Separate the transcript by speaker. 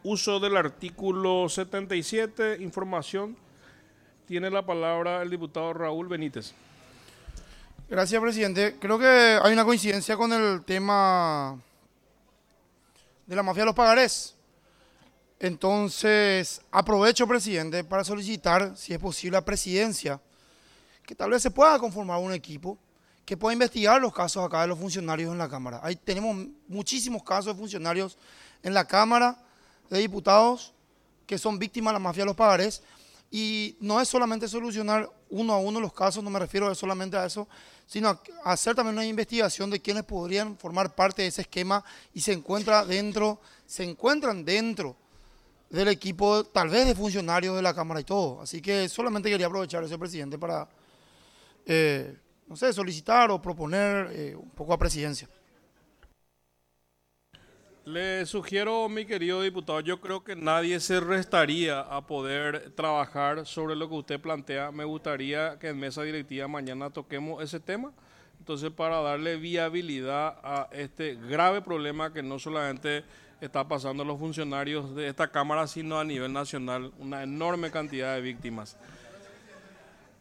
Speaker 1: Uso del artículo 77, información. Tiene la palabra el diputado Raúl Benítez.
Speaker 2: Gracias, presidente. Creo que hay una coincidencia con el tema de la mafia de los pagarés. Entonces, aprovecho, presidente, para solicitar, si es posible, a presidencia, que tal vez se pueda conformar un equipo que pueda investigar los casos acá de los funcionarios en la Cámara. Ahí tenemos muchísimos casos de funcionarios en la Cámara de Diputados que son víctimas de la mafia de los pagarés. Y no es solamente solucionar uno a uno los casos, no me refiero solamente a eso, sino a hacer también una investigación de quienes podrían formar parte de ese esquema y se encuentran dentro del equipo, tal vez de funcionarios de la Cámara y todo. Así que solamente quería aprovechar ese presidente para, no sé, solicitar o proponer un poco a presidencia.
Speaker 1: Le sugiero, mi querido diputado, yo creo que nadie se restaría a poder trabajar sobre lo que usted plantea. Me gustaría que en mesa directiva mañana toquemos ese tema. Entonces, para darle viabilidad a este grave problema que no solamente está pasando a los funcionarios de esta Cámara, sino a nivel nacional, una enorme cantidad de víctimas.